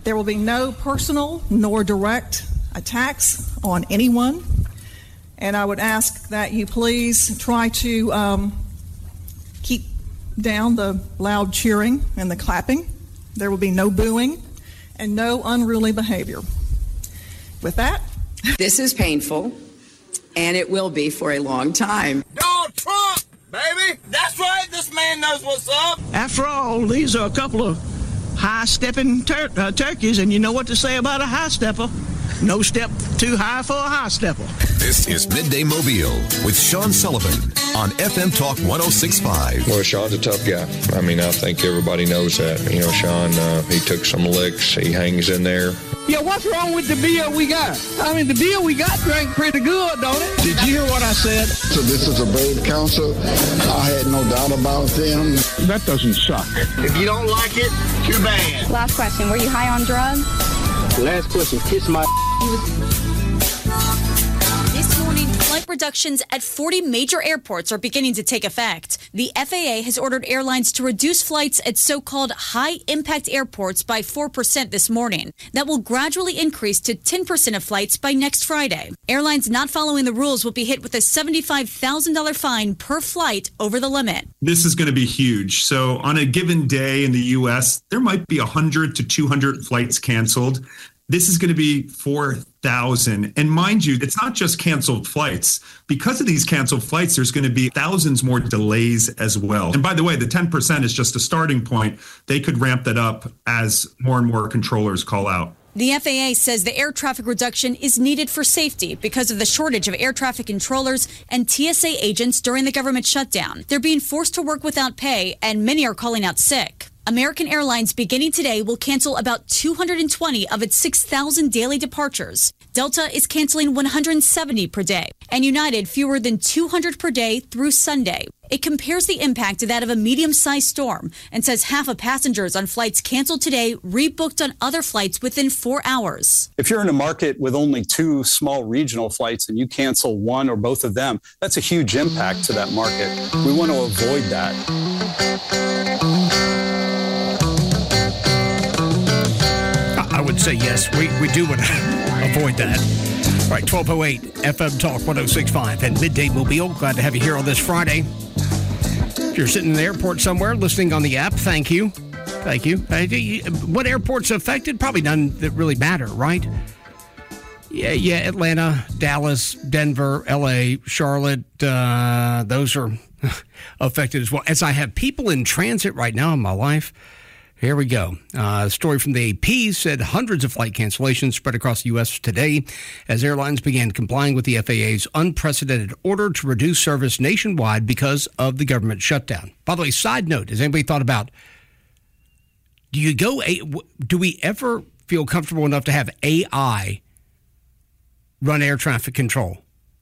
There will be no personal nor direct attacks on anyone. And I would ask that you please try to keep down the loud cheering and the clapping. There will be no booing and no unruly behavior. With that, this is painful, and it will be for a long time. Donald Trump, baby! That's right, this man knows what's up! After all, these are a couple of high-stepping turkeys, and you know what to say about a high-stepper. No step too high for a high-stepper. This is Midday Mobile with Sean Sullivan on FM Talk 106.5. Well, Sean's a tough guy. I mean, I think everybody knows that. You know, Sean, he took some licks. He hangs in there. Yeah, what's wrong with the beer we got? I mean, the beer we got drank pretty good, don't it? Did you hear what I said? So this is a brave council. I had no doubt about them. That doesn't suck. If you don't like it, too bad. Last question, were you high on drugs? Last question, kiss my... This morning, flight reductions at 40 major airports are beginning to take effect. The FAA has ordered airlines to reduce flights at so-called high-impact airports by 4% this morning. That will gradually increase to 10% of flights by next Friday. Airlines not following the rules will be hit with a $75,000 fine per flight over the limit. This is going to be huge. So on a given day in the U.S., there might be 100 to 200 flights canceled. This is going to be 4,000. And mind you, it's not just canceled flights. Because of these canceled flights, there's going to be thousands more delays as well. And by the way, the 10% is just a starting point. They could ramp that up as more and more controllers call out. The FAA says the air traffic reduction is needed for safety because of the shortage of air traffic controllers and TSA agents during the government shutdown. They're being forced to work without pay, and many are calling out sick. American Airlines, beginning today, will cancel about 220 of its 6,000 daily departures. Delta is canceling 170 per day, and United fewer than 200 per day through Sunday. It compares the impact to that of a medium-sized storm and says half of passengers on flights canceled today rebooked on other flights within 4 hours. If you're in a market with only 2 small regional flights and you cancel one or both of them, that's a huge impact to that market. We want to avoid that. I would say yes, we do want to avoid that. All right, 1208 FM Talk 106.5 and Midday Mobile. Glad to have you here on this Friday. If you're sitting in the airport somewhere listening on the app, thank you. Thank you. What airports affected? Probably none that really matter, right? Yeah, Atlanta, Dallas, Denver, LA, Charlotte, those are affected as well. As I have people in transit right now in my life. Here we go. A story from the AP said hundreds of flight cancellations spread across the U.S. today as airlines began complying with the FAA's unprecedented order to reduce service nationwide because of the government shutdown. By the way, side note, has anybody thought about, do we ever feel comfortable enough to have AI run air traffic control?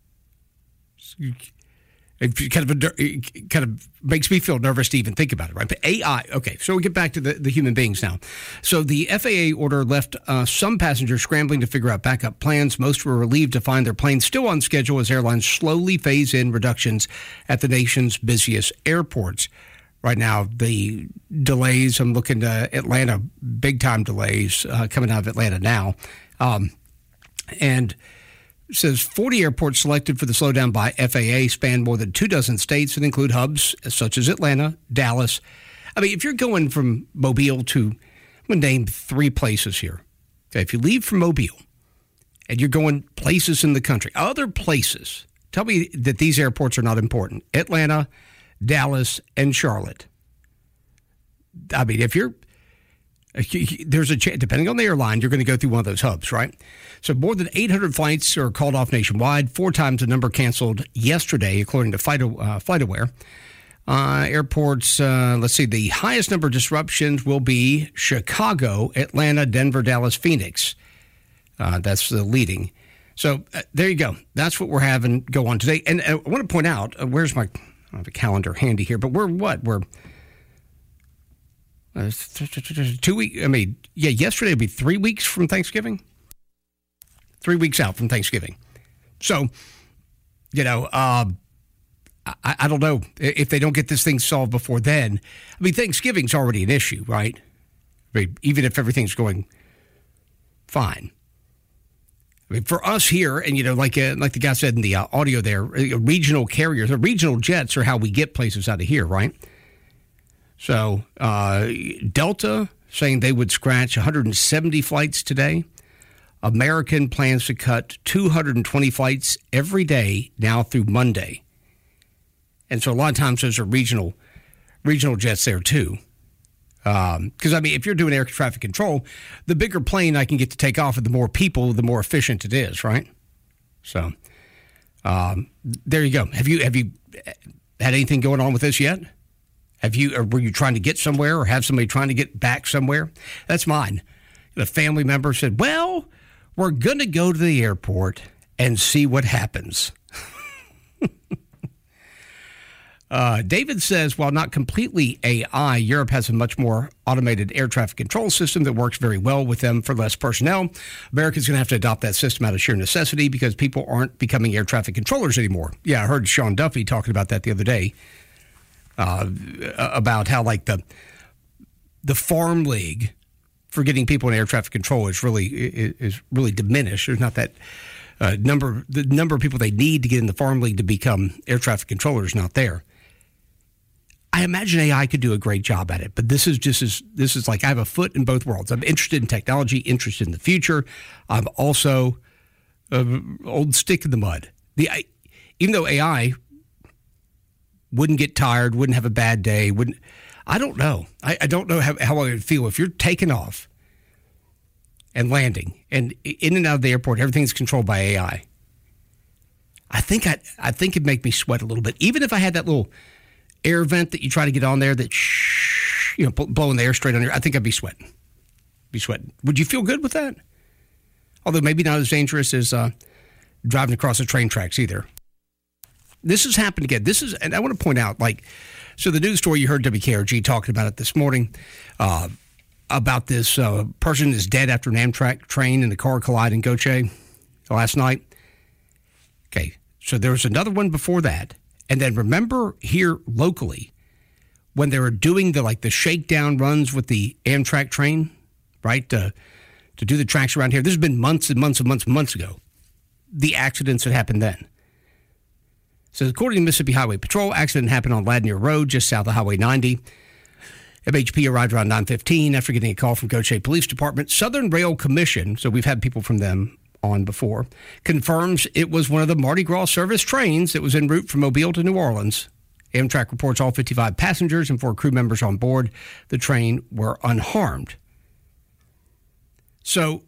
It kind of makes me feel nervous to even think about it, right? But AI, okay, so we get back to the human beings now. So the FAA order left some passengers scrambling to figure out backup plans. Most were relieved to find their planes still on schedule as airlines slowly phase in reductions at the nation's busiest airports. Right now, the delays, I'm looking to Atlanta, big-time delays coming out of Atlanta now. And it says 40 airports selected for the slowdown by FAA span more than 24 states and include hubs such as Atlanta, Dallas. I mean, if you're going from Mobile to, I'm going to name 3 places here. Okay, if you leave from Mobile and you're going places in the country, other places, tell me that these airports are not important. Atlanta, Dallas, and Charlotte. I mean, there's a chance, depending on the airline, you're going to go through one of those hubs, right? So more than 800 flights are called off nationwide, 4 times the number canceled yesterday, according to FlightAware. Airports, let's see, the highest number of disruptions will be Chicago, Atlanta, Denver, Dallas, Phoenix. That's the leading. So there you go. That's what we're having go on today. And I want to point out, where's I don't have a calendar handy here, but we're 2 weeks. I mean, yeah, yesterday would be 3 weeks from Thanksgiving. 3 weeks out from Thanksgiving. So, I don't know if they don't get this thing solved before then. I mean, Thanksgiving's already an issue, right? I mean, even if everything's going fine. I mean, for us here, and like the guy said in the audio there, regional carriers, or regional jets are how we get places out of here, right? So Delta saying they would scratch 170 flights today. American plans to cut 220 flights every day now through Monday. And so a lot of times those are regional jets there too. Because, if you're doing air traffic control, the bigger plane I can get to take off with the more people, the more efficient it is, right? So there you go. Have you had anything going on with this yet? Were you trying to get somewhere or have somebody trying to get back somewhere? That's mine. The family member said, well, we're going to go to the airport and see what happens. David says, while not completely AI, Europe has a much more automated air traffic control system that works very well with them for less personnel. America's going to have to adopt that system out of sheer necessity because people aren't becoming air traffic controllers anymore. Yeah, I heard Sean Duffy talking about that the other day, about how like the farm league for getting people in air traffic control is really diminished. There's not that the number of people they need to get in the farm league to become air traffic controllers not there. I imagine AI could do a great job at it, but this is like I have a foot in both worlds. I'm interested in technology, interested in the future. I'm also an old stick in the mud. Even though AI wouldn't get tired, wouldn't have a bad day, I don't know. I don't know how I would feel if you're taking off and landing and in and out of the airport, everything's controlled by AI. I think it'd make me sweat a little bit, even if I had that little air vent that you try to get on there that blowing the air straight on you. I think I'd be sweating. Would you feel good with that? Although maybe not as dangerous as driving across the train tracks either. This has happened again. And I want to point out, so the news story you heard WKRG talking about it this morning, about this person is dead after an Amtrak train and the car collided in Goche last night. Okay, so there was another one before that. And then remember here locally when they were doing the shakedown runs with the Amtrak train, right, to do the tracks around here. This has been months and months and months and months ago. The accidents that happened then. So according to Mississippi Highway Patrol, accident happened on Ladnier Road, just south of Highway 90. MHP arrived around 9:15 after getting a call from Goche Police Department. Southern Rail Commission, so we've had people from them on before, confirms it was one of the Mardi Gras service trains that was en route from Mobile to New Orleans. Amtrak reports all 55 passengers and 4 crew members on board the train were unharmed. So,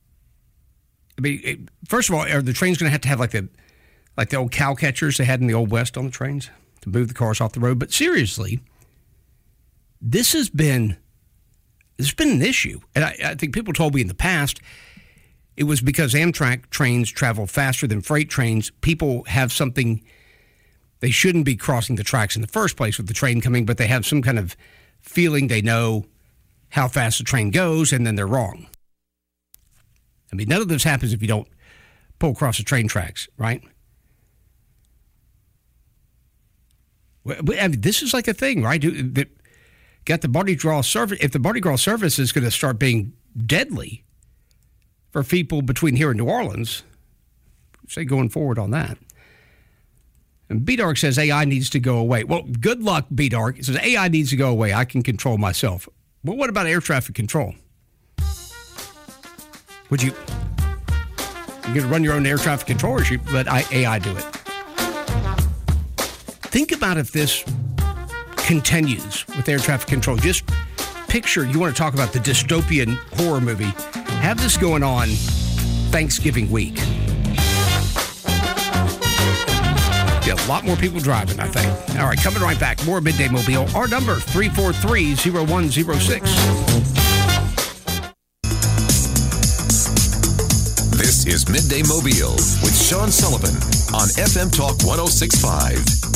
first of all, are the trains going to have like the old cow catchers they had in the Old West on the trains to move the cars off the road? But seriously, there's been an issue. And I think people told me in the past it was because Amtrak trains travel faster than freight trains. People have something, they shouldn't be crossing the tracks in the first place with the train coming, but they have some kind of feeling they know how fast the train goes, and then they're wrong. None of this happens if you don't pull across the train tracks, right? This is like a thing, right? Got the Mardi Gras service. If the Mardi Gras service is going to start being deadly for people between here and New Orleans, say going forward on that. And B-Dark says AI needs to go away. Well, good luck, B-Dark. It says AI needs to go away. I can control myself. But what about air traffic control? Would you going to run your own air traffic control, or should you let AI do it? Think about if this continues with air traffic control. Just picture, you want to talk about the dystopian horror movie. Have this going on Thanksgiving week. Yeah, a lot more people driving, I think. All right, coming right back. More Midday Mobile. Our number, 343-0106. This is Midday Mobile with Sean Sullivan on FM Talk 106.5.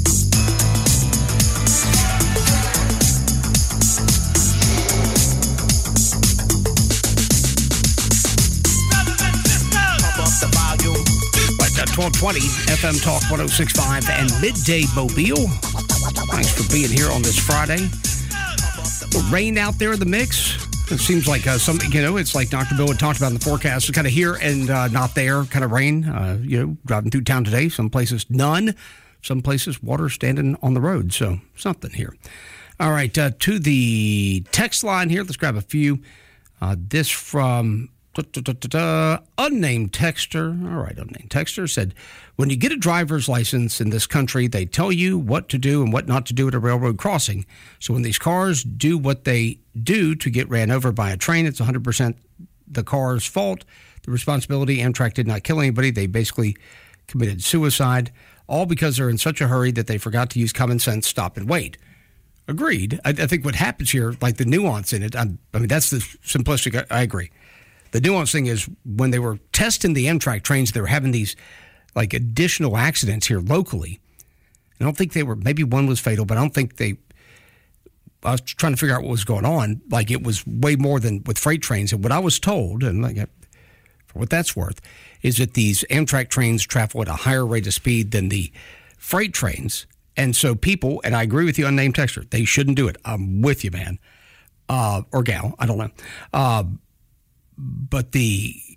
At 1220 FM Talk 106.5 and Midday Mobile. Thanks for being here on this Friday. The rain out there in the mix. It seems like it's like Dr. Bill had talked about in the forecast. It's kind of here and not there kind of rain. Driving through town today, some places none, some places water standing on the road. So something here. All right, to the text line here. Let's grab a few. This from unnamed texter. All right, unnamed texter said, when you get a driver's license in this country, they tell you what to do and what not to do at a railroad crossing. So when these cars do what they do to get ran over by a train, it's 100% the car's fault. The responsibility, Amtrak did not kill anybody. They basically committed suicide, all because they're in such a hurry that they forgot to use common sense, stop and wait. Agreed. I think what happens here, like the nuance in it, I mean, that's the simplistic, I agree. The nuance thing is when they were testing the Amtrak trains, they were having these like additional accidents here locally. I don't think they were, maybe one was fatal, but I don't think I was trying to figure out what was going on. Like it was way more than with freight trains. And what I was told, and like, for what that's worth, is that these Amtrak trains travel at a higher rate of speed than the freight trains. And so people, and I agree with you, unnamed texter, they shouldn't do it. I'm with you, man. Or gal, I don't know. But these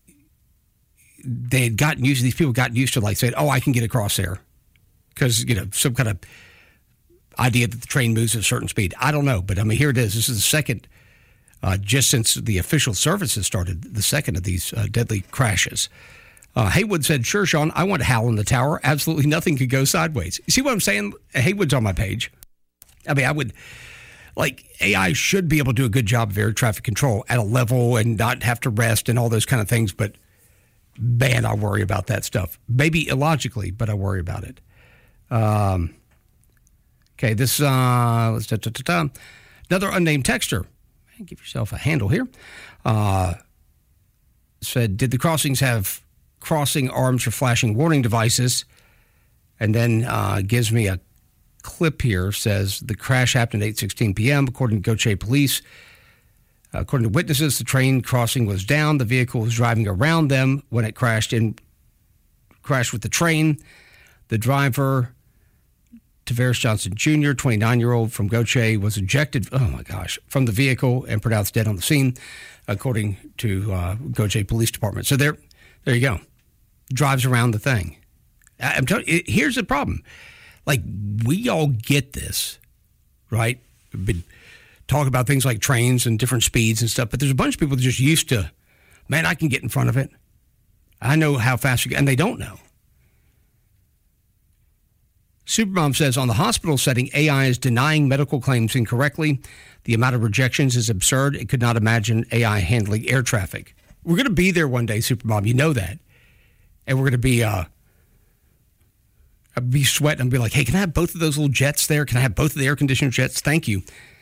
people got used to like saying, oh, I can get across there. Because, some kind of idea that the train moves at a certain speed. I don't know. But I mean, here it is. This is the second, just since the official services started, the second of these deadly crashes. Haywood said, sure, Sean, I want Hal in the tower. Absolutely nothing could go sideways. You see what I'm saying? Haywood's on my page. I mean, I would, like, AI should be able to do a good job of air traffic control at a level and not have to rest and all those kind of things. But, man, I worry about that stuff. Maybe illogically, but I worry about it. Okay, this, another unnamed texter. Give yourself a handle here. Said, did the crossings have crossing arms for flashing warning devices? And then gives me a clip here. Says the crash happened at 8:16 p.m. According to Gautier Police. According to witnesses, the train crossing was down. The vehicle was driving around them when it crashed with the train. The driver, Tavares Johnson Jr., 29-year-old from Gautier, was ejected, from the vehicle and pronounced dead on the scene, according to Gautier Police Department. So there you go. Drives around the thing. I'm telling you, here's the problem. Like, we all get this, right? We've been talking about things like trains and different speeds and stuff, but there's a bunch of people that are just used to, man, I can get in front of it. I know how fast you get, and they don't know. Supermom says, on the hospital setting, AI is denying medical claims incorrectly. The amount of rejections is absurd. It could not imagine AI handling air traffic. We're going to be there one day, Supermom. You know that. And we're going to be sweating and be like, hey, can I have both of those little jets there? Can I have both of the air-conditioned jets? Thank you.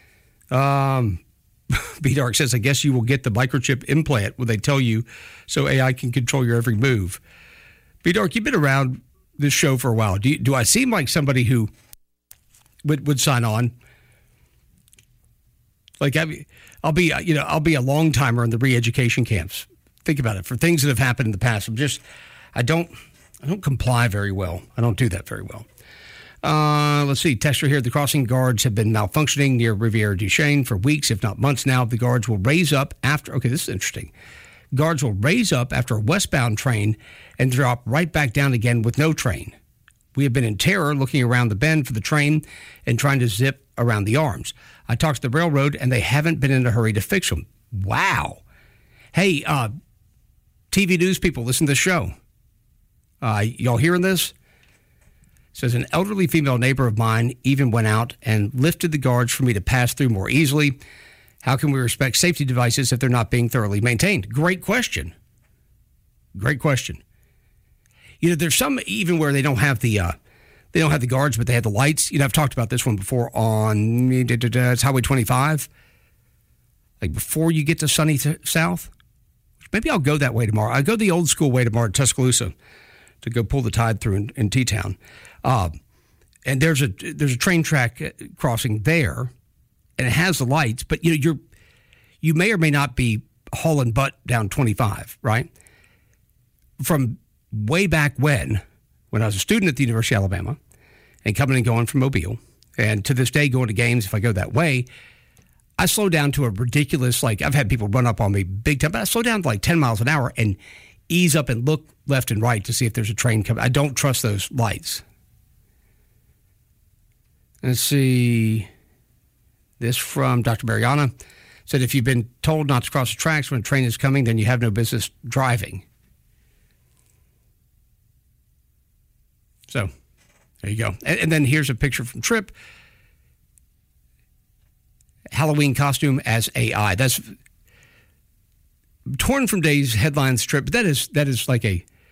B-Dark says, I guess you will get the microchip implant when they tell you so AI can control your every move. B-Dark, you've been around this show for a while. Do I seem like somebody who would sign on? Like I'll be a long timer in the re-education camps. Think about it. For things that have happened in the past, I don't comply very well. I don't do that very well. Let's see. Texter here. The crossing guards have been malfunctioning near Riviera du Chien for weeks, if not months now. The guards will raise up after. Okay, this is interesting. Guards will raise up after a westbound train and drop right back down again with no train. We have been in terror looking around the bend for the train and trying to zip around the arms. I talked to the railroad, and they haven't been in a hurry to fix them. Wow. Hey, TV news people, listen to the show. Y'all hearing this? It says, an elderly female neighbor of mine even went out and lifted the guards for me to pass through more easily. How can we respect safety devices if they're not being thoroughly maintained? Great question. Great question. There's some even where they don't have the guards, but they have the lights. I've talked about this one before on it's Highway 25. Like before you get to Sunny South. Maybe I'll go that way tomorrow. I'll go the old school way tomorrow to Tuscaloosa to go pull the tide through in T-Town. And there's a train track crossing there, and it has the lights, but you may or may not be hauling butt down 25, right? From way back when I was a student at the University of Alabama and coming and going from Mobile, and to this day going to games if I go that way, I slow down to a ridiculous, like I've had people run up on me big time, but I slow down to like 10 miles an hour and ease up and look left and right to see if there's a train coming. I don't trust those lights. Let's see. This from Dr. Mariana said, if you've been told not to cross the tracks when a train is coming, then you have no business driving. So there you go. And then here's a picture from Trip. Halloween costume as AI. That's torn from Day's headlines, Trip. But that is like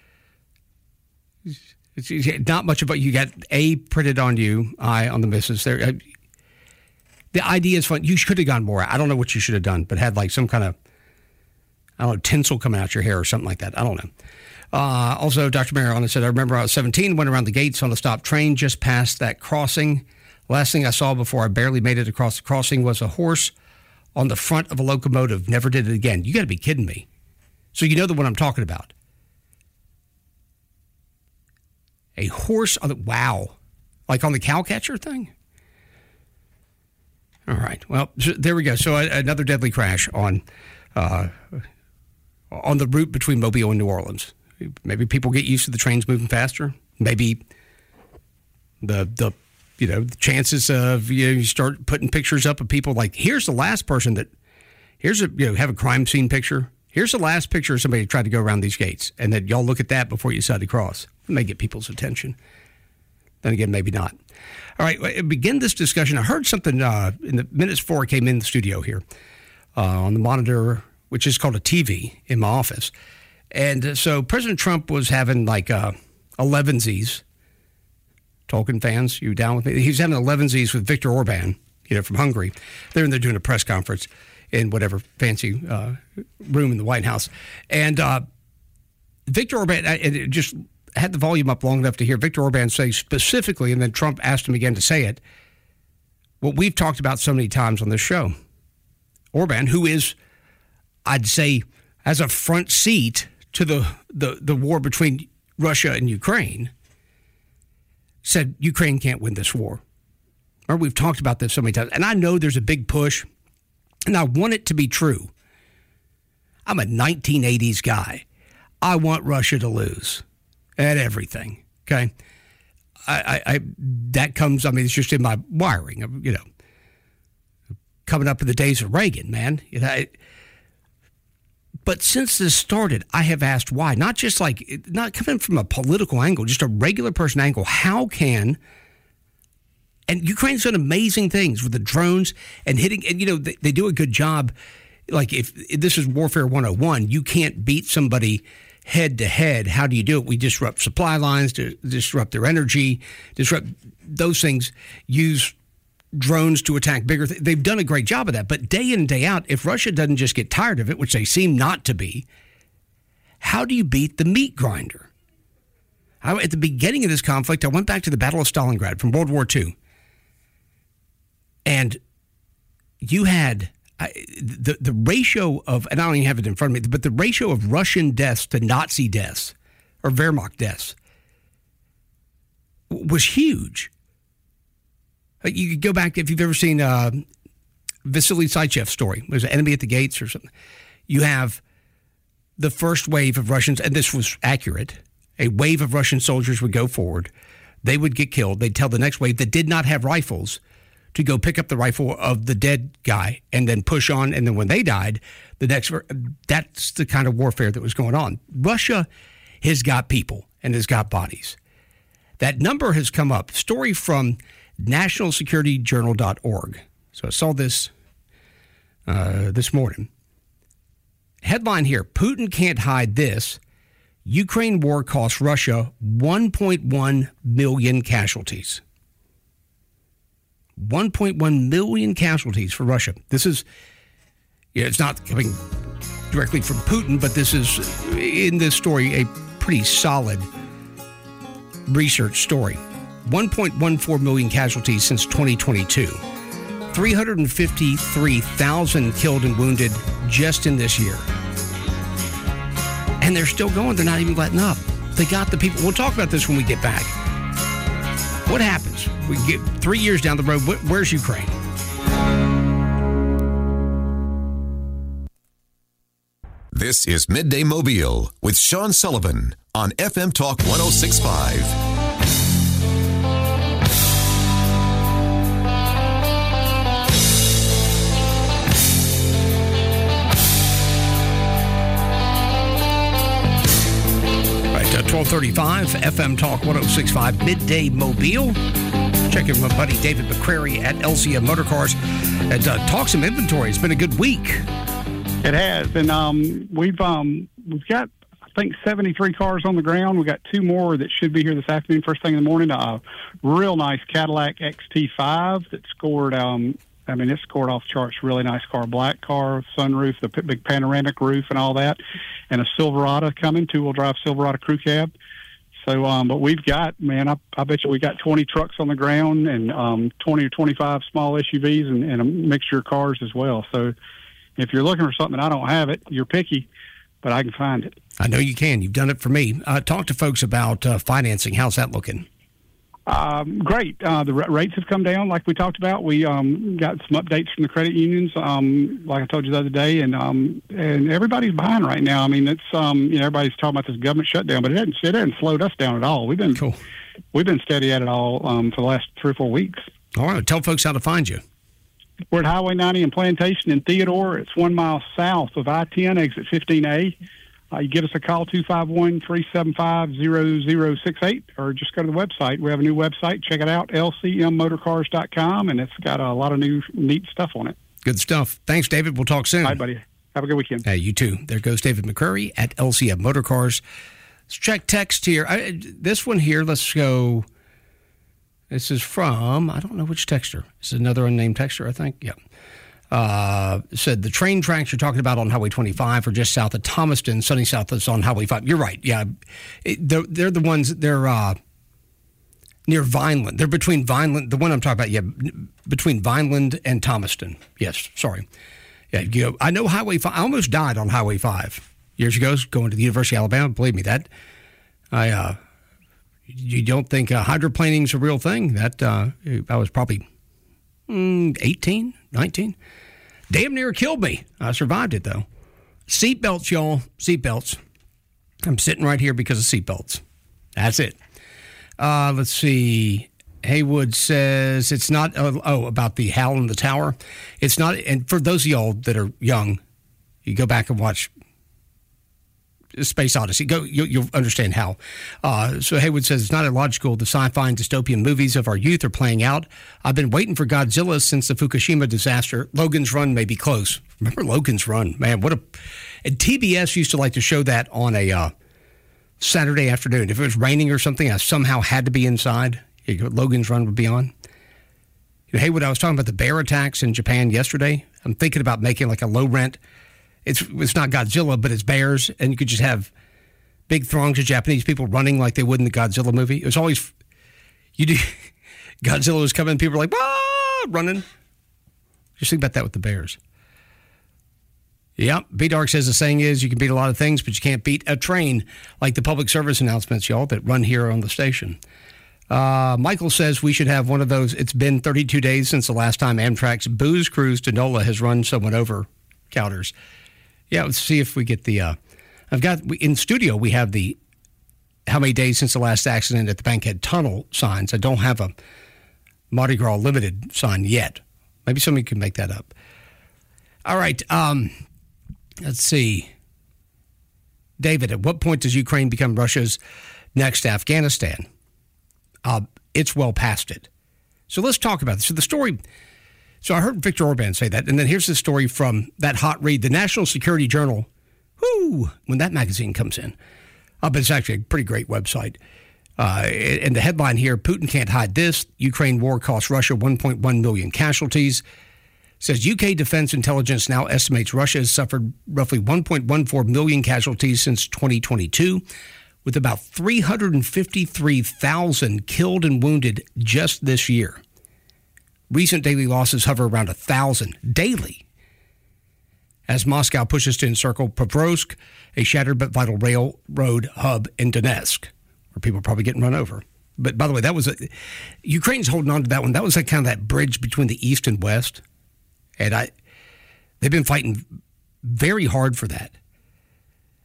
it's not much about, you got A printed on you, I on the missus there. The idea is fun. You should have gone more. I don't know what you should have done, but had like some kind of, I don't know, tinsel coming out your hair or something like that. I don't know. Also, Dr. Mariana said, I remember I was 17, went around the gates on the stopped train just past that crossing. Last thing I saw before I barely made it across the crossing was a horse on the front of a locomotive. Never did it again. You got to be kidding me. So you know the one I'm talking about. A horse on the, wow. Like on the cowcatcher thing? All right. Well, there we go. So another deadly crash on the route between Mobile and New Orleans. Maybe people get used to the trains moving faster. Maybe the chances of, you start putting pictures up of people like, here's the last person that, have a crime scene picture. Here's the last picture of somebody who tried to go around these gates. And then y'all look at that before you decide to cross. It may get people's attention. Then again, maybe not. All right, begin this discussion. I heard something in the minutes before I came in the studio here on the monitor, which is called a TV in my office. And so President Trump was having like 11sies. Tolkien fans, you down with me? He was having 11sies with Viktor Orban, from Hungary. They're doing a press conference in whatever fancy room in the White House. And Viktor Orban, it just had the volume up long enough to hear Viktor Orban say specifically, and then Trump asked him again to say it, what we've talked about so many times on this show. Orban, who is, I'd say, has a front seat to the war between Russia and Ukraine, said Ukraine can't win this war. Or we've talked about this so many times. And I know there's a big push, and I want it to be true. I'm a 1980s guy. I want Russia to lose at everything, okay? That comes, it's just in my wiring, coming up in the days of Reagan, man. But since this started, I have asked why. Not just not coming from a political angle, just a regular person angle. How can, and Ukraine's done amazing things with the drones and hitting, and they do a good job. Like if this is Warfare 101, you can't beat somebody head to head. How do you do it? We disrupt supply lines, disrupt their energy, disrupt those things, use drones to attack bigger things. They've done a great job of that. But day in and day out, if Russia doesn't just get tired of it, which they seem not to be, how do you beat the meat grinder? At the beginning of this conflict, I went back to the Battle of Stalingrad from World War II. And you had the ratio of, and I don't even have it in front of me, but the ratio of Russian deaths to Nazi deaths or Wehrmacht deaths was huge. You could go back, if you've ever seen Vasily Saichev's story, there's an enemy at the gates or something. You have the first wave of Russians, and this was accurate, a wave of Russian soldiers would go forward. They would get killed. They'd tell the next wave that did not have rifles to go pick up the rifle of the dead guy and then push on. And then when they died, that's the kind of warfare that was going on. Russia has got people and has got bodies. That number has come up. Story from nationalsecurityjournal.org. So I saw this this morning. Headline here, Putin can't hide this. Ukraine war costs Russia 1.1 million casualties. 1.1 million casualties for Russia. This is, it's not coming directly from Putin, but this is, in this story, a pretty solid research story. 1.14 million casualties since 2022. 353,000 killed and wounded just in this year. And they're still going. They're not even letting up. They got the people. We'll talk about this when we get back. What happens? We get 3 years down the road. Where's Ukraine? This is Midday Mobile with Sean Sullivan on FM Talk 106.5. Right, 1235 FM Talk 106.5 Midday Mobile. Check in with my buddy David McCrary at LCM Motor Cars and talk some inventory. It's been a good week. It has, and we've got, I think, 73 cars on the ground. We've got 2 more that should be here this afternoon, first thing in the morning. A real nice Cadillac XT5 that scored, it scored off the charts. Really nice car, black car, sunroof, the big panoramic roof and all that, and a Silverado coming, 2-wheel drive Silverado crew cab. So, but we've got, I bet you we got 20 trucks on the ground and 20 or 25 small SUVs and a mixture of cars as well. So if you're looking for something and I don't have it, you're picky, but I can find it. I know you can. You've done it for me. Talk to folks about financing. How's that looking? Great. The rates have come down, like we talked about. We got some updates from the credit unions, like I told you the other day, and everybody's buying right now. I mean, it's everybody's talking about this government shutdown, but it hasn't slowed us down at all. We've been steady at it all for the last 3 or 4 weeks. All right. Tell folks how to find you. We're at Highway 90 and Plantation in Theodore. It's 1 mile south of I-10, exit 15A. You give us a call, 251-375-0068, or just go to the website. We have a new website. Check it out, lcmmotorcars.com, and it's got a lot of new neat stuff on it. Good stuff. Thanks, David. We'll talk soon. Hi, buddy. Have a good weekend. You too. There goes David McCrary at LCM Motor Cars. Let's check text here. This one here, let's go. This is from, I don't know which texter. This is another unnamed texter, I think. Yeah. Said the train tracks you're talking about on Highway 25 are just south of Thomaston. Sunny South is on Highway 5. You're right. Yeah. They're the ones, they're near Vineland. They're between Vineland, the one I'm talking about, between Vineland and Thomaston. Yes, sorry. Yeah, I know Highway 5. I almost died on Highway 5 years ago going to the University of Alabama. Believe me, that you don't think hydroplaning's a real thing? That I was probably 18, 19. Damn near killed me. I survived it, though. Seatbelts, y'all. Seatbelts. I'm sitting right here because of seatbelts. That's it. Let's see. Haywood says it's not, about the Howl in the Tower. It's not, and for those of y'all that are young, you go back and watch Space Odyssey. You'll understand how. So Haywood says it's not illogical. The sci-fi and dystopian movies of our youth are playing out. I've been waiting for Godzilla since the Fukushima disaster. Logan's Run may be close. Remember Logan's Run? Man, and TBS used to like to show that on a Saturday afternoon. If it was raining or something, I somehow had to be inside. Logan's Run would be on. Haywood, I was talking about the bear attacks in Japan yesterday. I'm thinking about making like a low rent. It's not Godzilla, but it's bears, and you could just have big throngs of Japanese people running like they would in the Godzilla movie. It was always, Godzilla was coming, people were like, running. Just think about that with the bears. Yep, B-Dark says the saying is you can beat a lot of things, but you can't beat a train, like the public service announcements, y'all, that run here on the station. Michael says we should have one of those. It's been 32 days since the last time Amtrak's Booze Cruise to NOLA has run someone over counters. Yeah, let's see if we get the, in studio, we have the how many days since the last accident at the Bankhead Tunnel signs. I don't have a Mardi Gras Limited sign yet. Maybe somebody can make that up. All right, let's see. David, at what point does Ukraine become Russia's next Afghanistan? It's well past it. So let's talk about this. So the story... So I heard Viktor Orban say that, and then here's the story from that hot read, the National Security Journal. When that magazine comes in. But it's actually a pretty great website. And the headline here, Putin can't hide this. Ukraine war costs Russia 1.1 million casualties. Says UK Defense Intelligence now estimates Russia has suffered roughly 1.14 million casualties since 2022, with about 353,000 killed and wounded just this year. Recent daily losses hover around 1,000 daily as Moscow pushes to encircle Pokrovsk, a shattered but vital railroad hub in Donetsk, where people are probably getting run over. But by the way, Ukraine's holding on to that one. That was like kind of that bridge between the East and West. And they've been fighting very hard for that.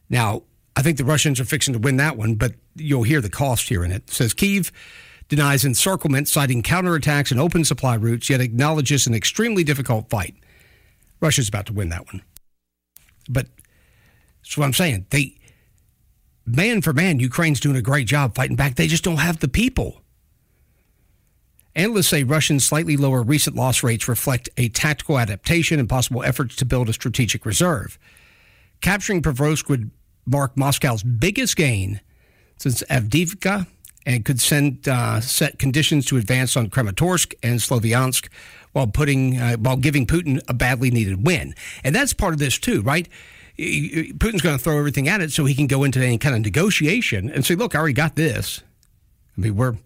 Now, I think the Russians are fixing to win that one, but you'll hear the cost here in it. It says Kyiv denies encirclement, citing counterattacks and open supply routes, yet acknowledges an extremely difficult fight. Russia's about to win that one. But that's what I'm saying. Man for man, Ukraine's doing a great job fighting back. They just don't have the people. Analysts say Russians' slightly lower recent loss rates reflect a tactical adaptation and possible efforts to build a strategic reserve. Capturing Pokrovsk would mark Moscow's biggest gain since Avdiivka and could set conditions to advance on Kramatorsk and Sloviansk while giving Putin a badly needed win. And that's part of this too, right? Putin's going to throw everything at it so he can go into any kind of negotiation and say, "Look, I already got this." I mean, we're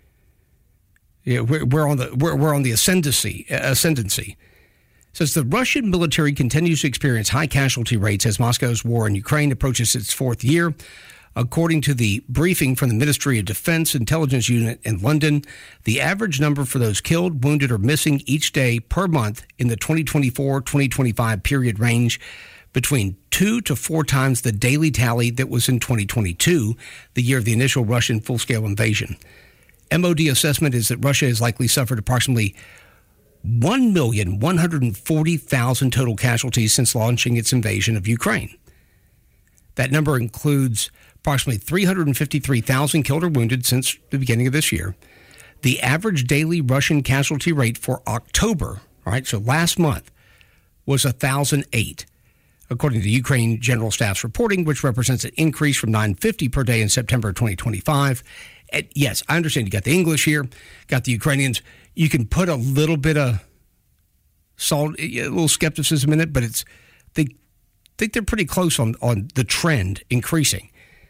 on the ascendancy. Says the Russian military continues to experience high casualty rates as Moscow's war in Ukraine approaches its fourth year. According to the briefing from the Ministry of Defense Intelligence Unit in London, the average number for those killed, wounded, or missing each day per month in the 2024-2025 period range between 2 to 4 times the daily tally that was in 2022, the year of the initial Russian full-scale invasion. MOD assessment is that Russia has likely suffered approximately 1,140,000 total casualties since launching its invasion of Ukraine. That number includes approximately 353,000 killed or wounded since the beginning of this year. The average daily Russian casualty rate for October, all right, so last month, was 1,008, according to Ukraine General Staff's reporting, which represents an increase from 950 per day in September 2025. And yes, I understand you got the English here, got the Ukrainians. You can put a little bit of salt, a little skepticism in it, but they think they're pretty close on the trend increasing.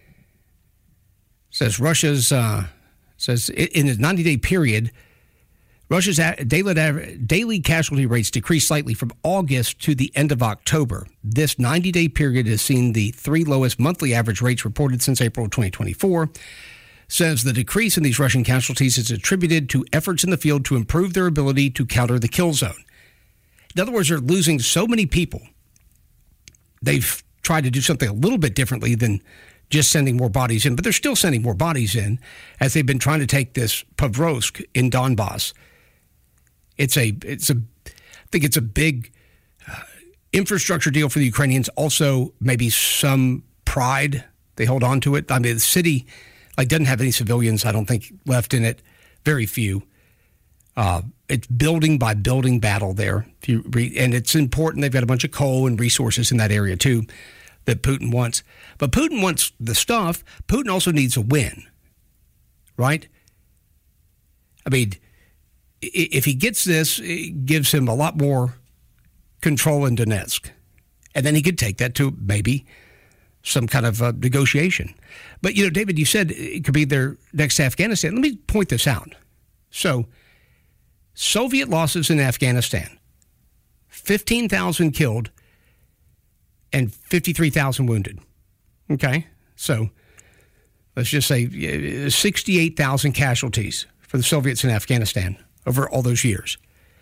Says Russia's says in a 90-day period, Russia's daily casualty rates decreased slightly from August to the end of October. This 90-day period has seen the 3 lowest monthly average rates reported since April 2024. Says the decrease in these Russian casualties is attributed to efforts in the field to improve their ability to counter the kill zone. In other words, they're losing so many people. They've tried to do something a little bit differently than just sending more bodies in, but they're still sending more bodies in as they've been trying to take this Pokrovsk in Donbass. I think it's a big infrastructure deal for the Ukrainians. Also, maybe some pride. They hold on to it. I mean, the city doesn't have any civilians, I don't think, left in it. Very few. It's building by building battle there. And it's important. They've got a bunch of coal and resources in that area, too, that Putin wants. But Putin wants the stuff. Putin also needs a win, right? I mean, if he gets this, it gives him a lot more control in Donetsk. And then he could take that to maybe some kind of negotiation. But, David, you said it could be their next Afghanistan. Let me point this out. So, Soviet losses in Afghanistan, 15,000 killed and 53,000 wounded. Okay? So, let's just say 68,000 casualties for the Soviets in Afghanistan over all those years.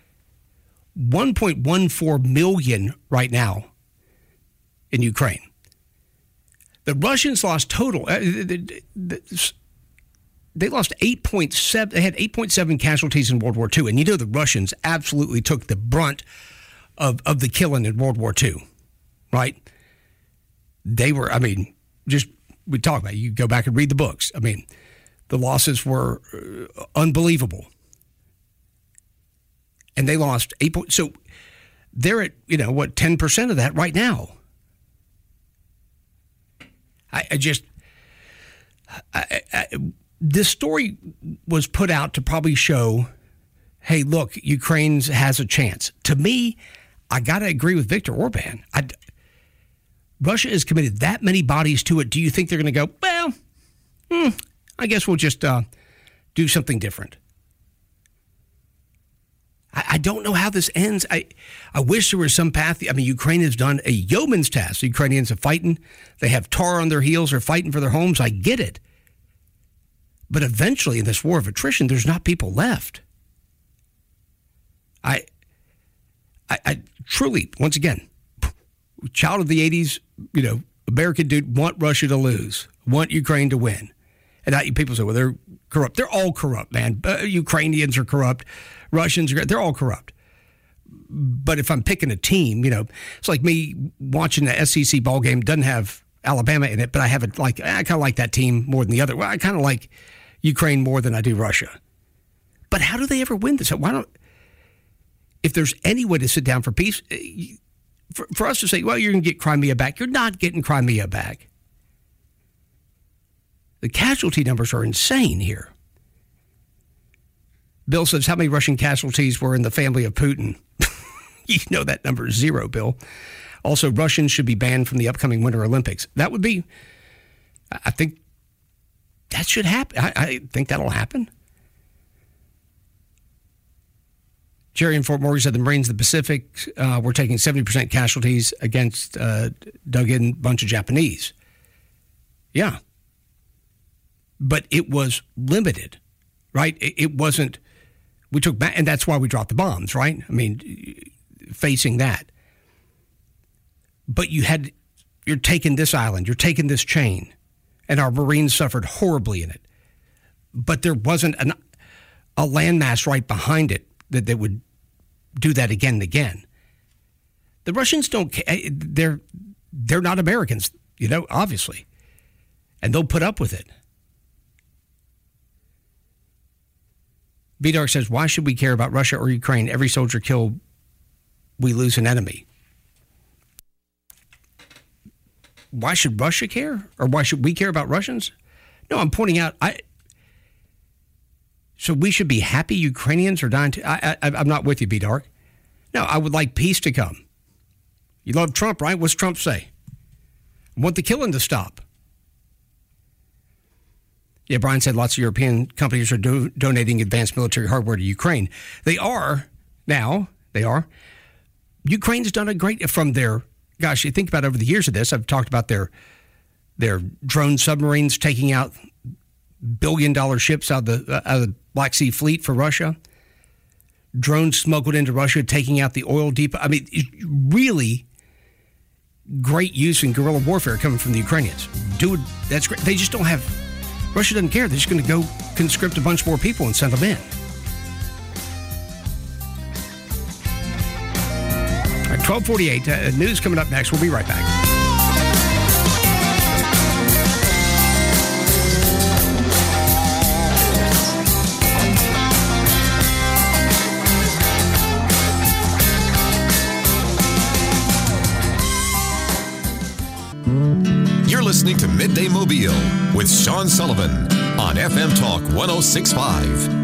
1.14 million right now in Ukraine. The Russians lost total. They lost 8.7. They had 8.7 casualties in World War II, and the Russians absolutely took the brunt of the killing in World War II, right? They were. I mean, we talk about it. You go back and read the books. I mean, the losses were unbelievable, and they lost 8. So they're at 10% of that right now. This story was put out to probably show, hey, look, Ukraine has a chance. To me, I got to agree with Viktor Orban. Russia has committed that many bodies to it. Do you think they're going to go, well, I guess we'll just do something different? I don't know how this ends. I wish there was some path. I mean, Ukraine has done a yeoman's task. The Ukrainians are fighting. They have tar on their heels. They're fighting for their homes. I get it. But eventually, in this war of attrition, there's not people left. I truly, once again, child of the 80s, American dude want Russia to lose, want Ukraine to win. And now people say, well, they're corrupt. They're all corrupt, man. Ukrainians are corrupt. Russians are, they're all corrupt. But if I'm picking a team, it's like me watching the SEC ball game. Doesn't have Alabama in it, but I kind of like that team more than the other. Well, I kind of like Ukraine more than I do Russia. But how do they ever win this? If there's any way to sit down for peace, for us to say, well, you're going to get Crimea back, you're not getting Crimea back. The casualty numbers are insane here. Bill says, how many Russian casualties were in the family of Putin? You know that number is 0, Bill. Also, Russians should be banned from the upcoming Winter Olympics. That would be, I think that should happen. I think that'll happen. Jerry in Fort Morgan said the Marines of the Pacific were taking 70% casualties against dug-in bunch of Japanese. Yeah. But it was limited, right? It wasn't, we took back, and that's why we dropped the bombs, right? I mean, facing that. But you're taking this island, you're taking this chain, and our Marines suffered horribly in it. But there wasn't a landmass right behind it that they would do that again and again. The Russians don't care. They're not Americans, obviously. And they'll put up with it. B-Dark says, why should we care about Russia or Ukraine? Every soldier killed, we lose an enemy. Why should Russia care? Or why should we care about Russians? No, I'm pointing out, so we should be happy Ukrainians are dying too? I'm not with you, B-Dark. No, I would like peace to come. You love Trump, right? What's Trump say? I want the killing to stop. Yeah, Brian said lots of European companies are donating advanced military hardware to Ukraine. They are now. They are. Ukraine's done a great from their. Gosh, you think about over the years of this. I've talked about their drone submarines taking out billion-dollar ships out of the Black Sea Fleet for Russia. Drones smuggled into Russia, taking out the oil depot. I mean, really great use in guerrilla warfare coming from the Ukrainians. Dude, that's great. They just don't have. Russia doesn't care. They're just going to go conscript a bunch more people and send them in. All right, 12:48. News coming up next. We'll be right back. You're listening to Midday Mobile with Sean Sullivan on FM Talk 106.5.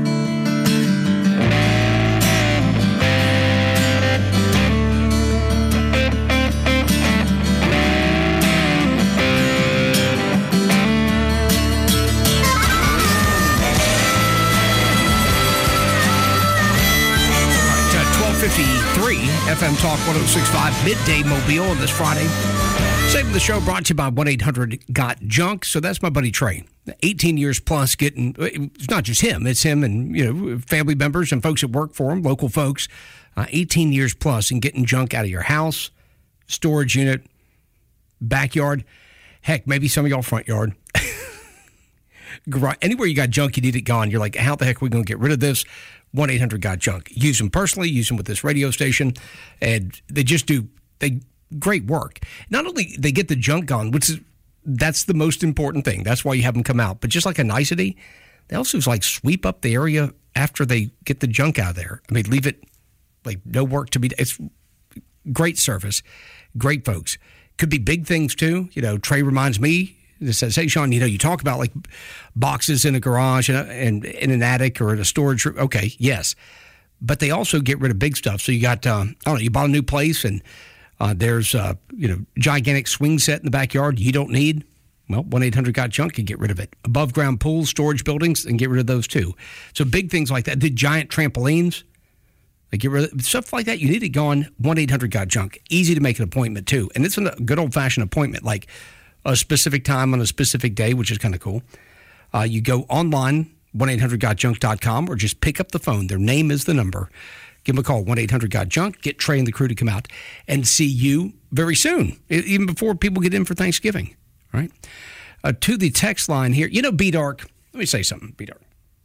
FM Talk 106.5 Midday Mobile on this Friday. Saving the show brought to you by 1-800-GOT-JUNK. So that's my buddy Trey. 18 years plus getting, it's not just him, it's him and, family members and folks that work for him, local folks. 18 years plus and getting junk out of your house, storage unit, backyard. Heck, maybe some of y'all front yard. Garage, anywhere you got junk, you need it gone. You're like, how the heck are we going to get rid of this? 1-800-GOT-JUNK. Use them personally, use them with this radio station, and they just do great work. Not only they get the junk gone, that's the most important thing. That's why you have them come out. But just like a nicety, they also sweep up the area after they get the junk out of there. I mean, leave it like no work to be. It's great service, great folks. Could be big things too. Trey reminds me. It says, hey, Sean, you talk about like boxes in a garage and in an attic or in a storage room. Okay, yes. But they also get rid of big stuff. So you got, you bought a new place and there's, gigantic swing set in the backyard you don't need. Well, 1-800-GOT-JUNK can get rid of it. Above ground pools, storage buildings, and get rid of those too. So big things like that. The giant trampolines, they get rid of stuff like that. You need it gone. 1-800-GOT-JUNK. Easy to make an appointment too. And it's a good old fashioned appointment, like a specific time on a specific day, which is kind of cool. You go online, 1-800-GOT-JUNK.com, or just pick up the phone. Their name is the number. Give them a call, 1-800-GOT-JUNK. Get Trey and the crew to come out and see you very soon, even before people get in for Thanksgiving. All right? To the text line here. You know, B-Dark, let me say something, B-Dark.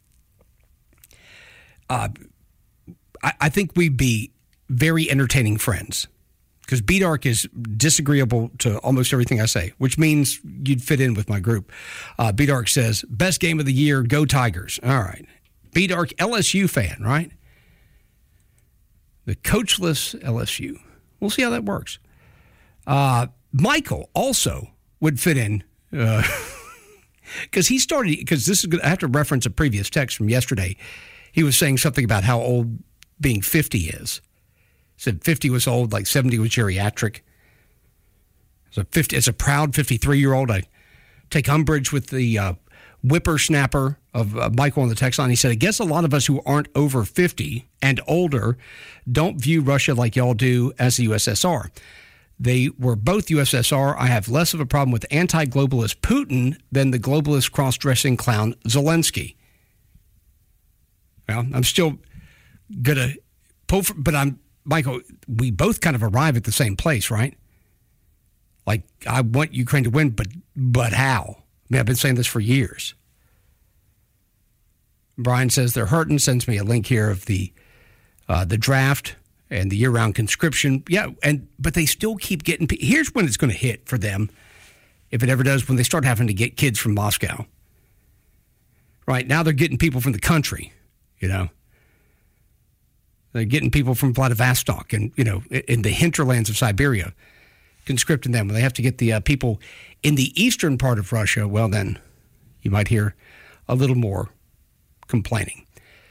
I think we'd be very entertaining friends because B-Dark is disagreeable to almost everything I say, which means you'd fit in with my group. B-Dark says, best game of the year, go Tigers. All right. B-Dark, LSU fan, right? The coachless LSU. We'll see how that works. Michael also would fit in because he started, because this is going to have to reference a previous text from yesterday. He was saying something about how old being 50 is. He said 50 was old, like 70 was geriatric. As a proud 53-year-old, I take umbrage with the whippersnapper of Michael on the text line. He said, I guess a lot of us who aren't over 50 and older don't view Russia like y'all do as the USSR. They were both USSR. I have less of a problem with anti-globalist Putin than the globalist cross-dressing clown Zelensky. Well, I'm still going to pull for, but Michael, we both kind of arrive at the same place, right? Like, I want Ukraine to win, but how? I mean, I've been saying this for years. Brian says they're hurting, sends me a link here of the draft and the year-round conscription. Yeah, but they still keep getting. Here's when it's going to hit for them, if it ever does, when they start having to get kids from Moscow. Right now, they're getting people from the country. You know, they're getting people from Vladivostok and, you know, in the hinterlands of Siberia, conscripting them. When they have to get the people in the eastern part of Russia, well, then you might hear a little more complaining.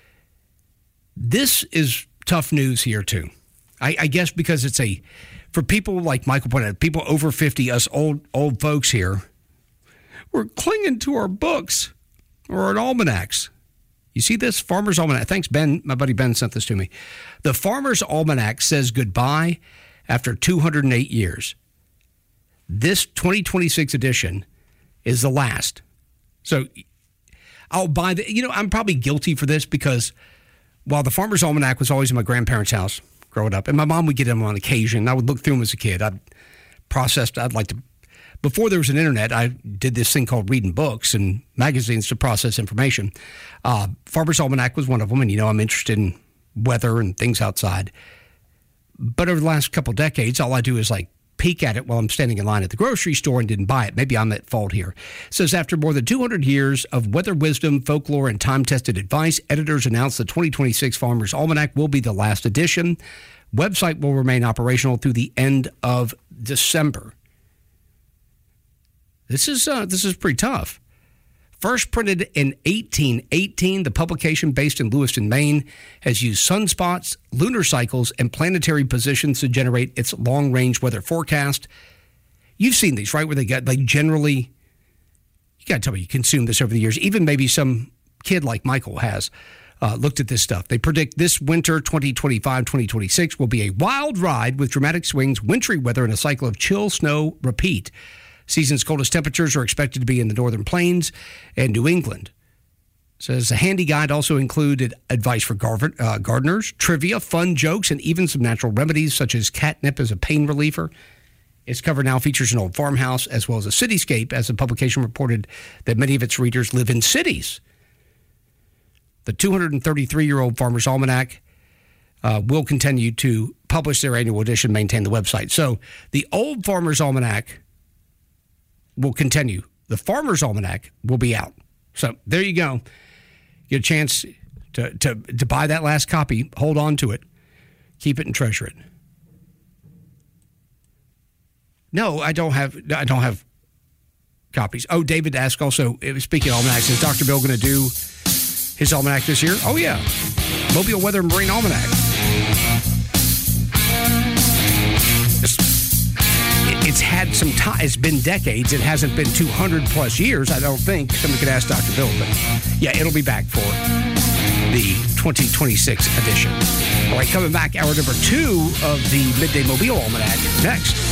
This is tough news here, too. I guess because it's for people like Michael pointed out, people over 50, us old folks here, we're clinging to our books or our almanacs. You see this? Farmer's Almanac. Thanks, Ben. My buddy Ben sent this to me. The Farmer's Almanac says goodbye after 208 years. This 2026 edition is the last. So I'll buy I'm probably guilty for this because while the Farmer's Almanac was always in my grandparents' house growing up, and my mom would get them on occasion, I would look through them as a kid. Before there was an internet, I did this thing called reading books and magazines to process information. Farmer's Almanac was one of them, and, I'm interested in weather and things outside. But over the last couple decades, all I do is, peek at it while I'm standing in line at the grocery store and didn't buy it. Maybe I'm at fault here. It says, after more than 200 years of weather wisdom, folklore, and time-tested advice, editors announced the 2026 Farmer's Almanac will be the last edition. Website will remain operational through the end of December. This is pretty tough. First printed in 1818, the publication, based in Lewiston, Maine, has used sunspots, lunar cycles, and planetary positions to generate its long-range weather forecast. You've seen these, right? Where they get, generally, you got to tell me you consumed this over the years. Even maybe some kid like Michael has looked at this stuff. They predict this winter, 2025-2026, will be a wild ride with dramatic swings, wintry weather, and a cycle of chill, snow, repeat. Season's coldest temperatures are expected to be in the northern plains and New England. It says the handy guide also included advice for gardeners, trivia, fun jokes, and even some natural remedies such as catnip as a pain reliever. Its cover now features an old farmhouse as well as a cityscape, as the publication reported that many of its readers live in cities. The 233-year-old Farmer's Almanac will continue to publish their annual edition, maintain the website. So the old Farmer's Almanac will continue. The Farmer's Almanac will be out. So there you go. Get a chance to buy that last copy. Hold on to it. Keep it and treasure it. No, I don't have copies. Oh, David asked also, speaking of almanacs, is Dr. Bill going to do his almanac this year? Oh, yeah. Mobile Weather and Marine Almanac. It's had some time. It's been decades. It hasn't been 200 plus years, I don't think. Somebody could ask Dr. Bill, but yeah, it'll be back for the 2026 edition. All right, coming back, hour number 2 of the Midday Mobile Almanac next.